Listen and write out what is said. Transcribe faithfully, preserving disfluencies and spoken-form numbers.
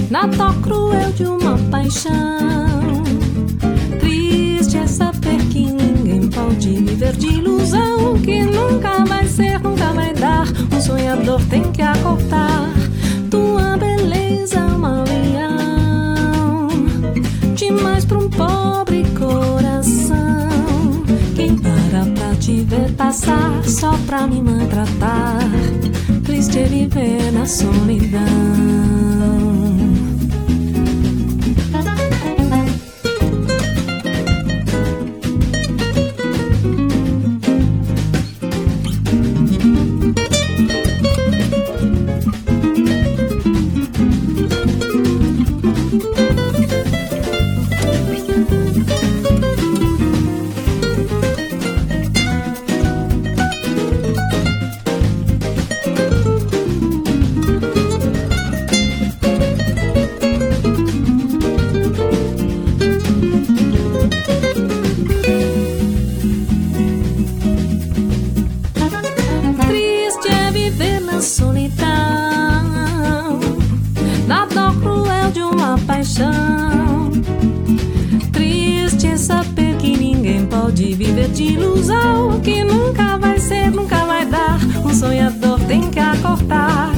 na dor cruel de uma paixão. Triste é saber que ninguém pode viver de ilusão, que nunca vai ser, nunca vai dar. Um sonhador tem que acordar. Tua beleza é um leão demais pra um pobre coração. Quem para pra te ver passar só pra me maltratar? Triste é viver na solidão. Triste é saber que ninguém pode viver de ilusão, que nunca vai ser, nunca vai dar. Um sonhador tem que acordar.